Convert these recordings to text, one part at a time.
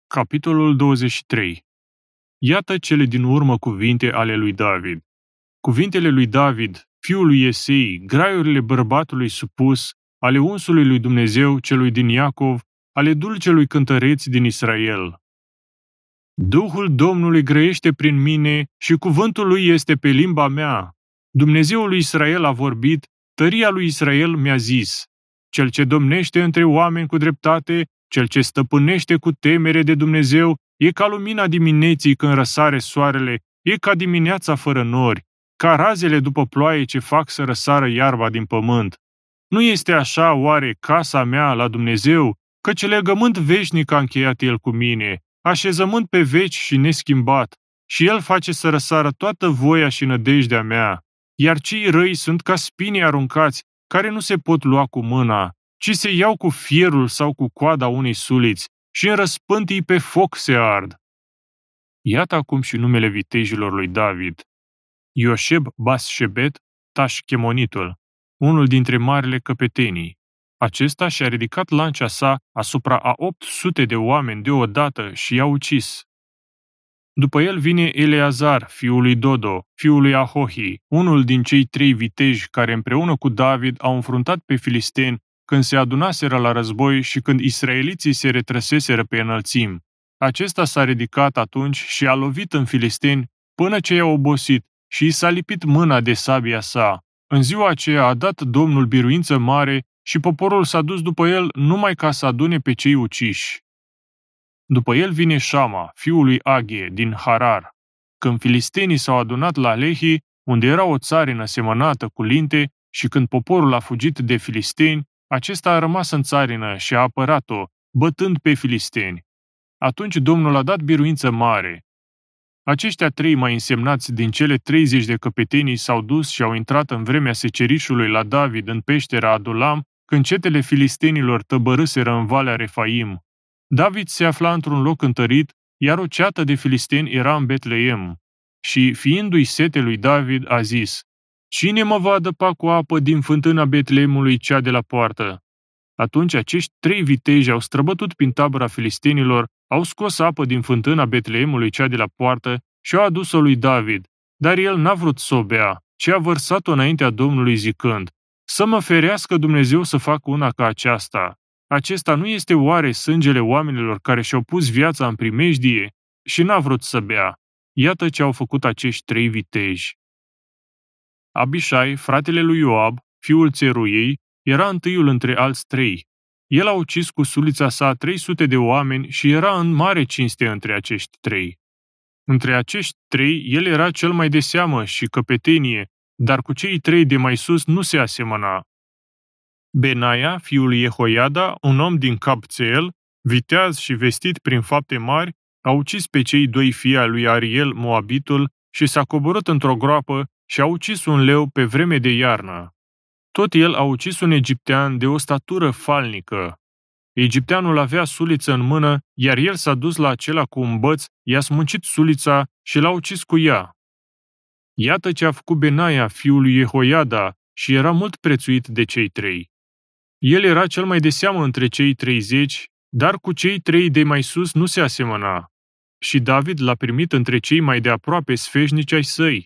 Capitolul 23. Iată cele din urmă cuvinte ale lui David. Cuvintele lui David, fiul lui Iesei, graiurile bărbatului supus, ale unsului lui Dumnezeu, celui din Iacov, ale dulcelui cântăreț din Israel. Duhul Domnului grăiește prin mine și cuvântul lui este pe limba mea. Dumnezeul lui Israel a vorbit, tăria lui Israel mi-a zis: Cel ce domnește între oameni cu dreptate, cel ce stăpânește cu temere de Dumnezeu, e ca lumina dimineții când răsare soarele, e ca dimineața fără nori, ca razele după ploaie ce fac să răsară iarba din pământ. Nu este așa oare casa mea la Dumnezeu, căci legământ veșnic a încheiat El cu mine, așezământ pe veci și neschimbat, și El face să răsară toată voia și nădejdea mea, iar cei răi sunt ca spini aruncați, care nu se pot lua cu mâna, ci se iau cu fierul sau cu coada unei suliți și în răspântii pe foc se ard. Iată acum și numele vitejilor lui David: Ioșeb Basșebet, Tașchemonitul, unul dintre marile căpetenii. Acesta și-a ridicat lancia sa asupra a 800 de oameni deodată și i-a ucis. După el vine Eleazar, fiul lui Dodo, fiul lui Ahohi, unul din cei 3 viteji care împreună cu David au înfruntat pe filisteni când se adunaseră la război și când israeliții se retrăseseră pe înălțimi. Acesta s-a ridicat atunci și a lovit în filisteni până ce i-a obosit și i s-a lipit mâna de sabia sa. În ziua aceea a dat Domnul biruință mare și poporul s-a dus după el numai ca să adune pe cei uciși. După el vine Șama, fiul lui Aghie, din Harar. Când filistenii s-au adunat la Lehi, unde era o țarină semănată cu linte, și când poporul a fugit de filisteni, acesta a rămas în țarină și a apărat-o, bătând pe filisteni. Atunci Domnul a dat biruință mare. Aceștia 3 mai însemnați din cele 30 de căpetenii s-au dus și au intrat în vremea secerișului la David în peștera Adulam, când cetele filistenilor tăbărâseră în Valea Refaim. David se afla într-un loc întărit, iar o ceată de filisteni era în Betleem. Și, fiindu-i sete lui David, a zis: Cine mă va adăpa cu apă din fântâna Betleemului cea de la poartă? Atunci acești 3 viteji au străbătut prin tabăra filistenilor, au scos apă din fântâna Betleemului cea de la poartă și au adus-o lui David, dar el n-a vrut să o bea, ci a vărsat-o înaintea Domnului zicând: Să mă ferească Dumnezeu să fac una ca aceasta. Acesta nu este oare sângele oamenilor care și-au pus viața în primejdie? Și n-a vrut să bea. Iată ce au făcut acești 3 viteji. Abișai, fratele lui Ioab, fiul Țeruiei, era întâiul între alți 3. El a ucis cu sulița sa 300 de oameni și era în mare cinste între acești 3. Între acești 3, el era cel mai de seamă și căpetenie, dar cu cei 3 de mai sus nu se asemăna. Benaia, fiul lui Jehoiada, un om din Cabțeel, viteaz și vestit prin fapte mari, a ucis pe cei 2 fii ai lui Ariel, Moabitul, și s-a coborât într-o groapă și a ucis un leu pe vreme de iarnă. Tot el a ucis un egiptean de o statură falnică. Egipteanul avea suliță în mână, iar el s-a dus la acela cu un băț, i-a smuncit sulița și l-a ucis cu ea. Iată ce a făcut Benaia, fiul lui Jehoiada, și era mult prețuit de cei 3. El era cel mai de seamă între cei 30, dar cu cei 3 de mai sus nu se asemăna. Și David l-a primit între cei mai de aproape sfeșnici ai săi.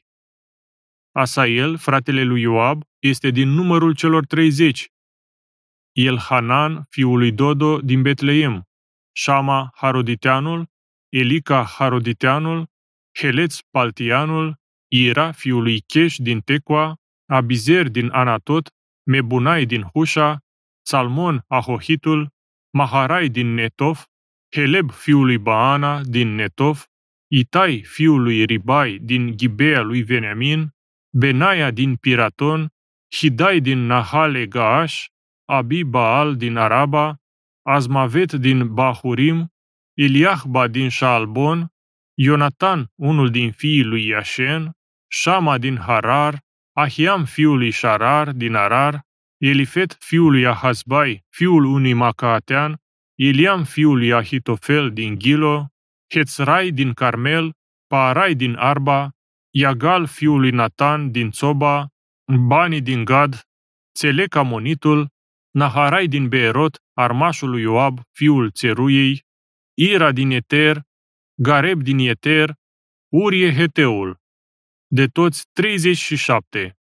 Asael, fratele lui Ioab, este din numărul celor 30. Elhanan, fiul lui Dodo, din Betleem, Șama Haroditeanul, Elica Haroditeanul, Heleț Paltianul, Ira, fiul lui Cheș din Tecoa, Abizer din Anatot, Mebunai din Hușa, Salmon Ahohitul, Maharai din Netof, Heleb, fiul lui Baana, din Netof, Itai, fiul lui Ribai, din Ghibea lui Veniamin, Benaia din Piraton, Hidai din Nahale Gaash, Abi Baal din Araba, Azmavet din Bahurim, Eliahba din Shaalbon, Ionatan, unul din fiii lui Iașen, Șama din Harar, Ahiam, fiul lui Sharar din Arar, Elifet, fiul lui Ahazbai, fiul unui Macaatean, Eliam, fiul lui Ahitofel din Gilo, Hețrai din Carmel, Paarai din Arba, Iagal, fiul lui Natan din Țoba, Bani din Gad, Țelec Amonitul, Naharai din Beerot, armașul lui Ioab, fiul Țeruiei, Ira din Eter, Gareb din Eter, Urie Heteul. De toți 37.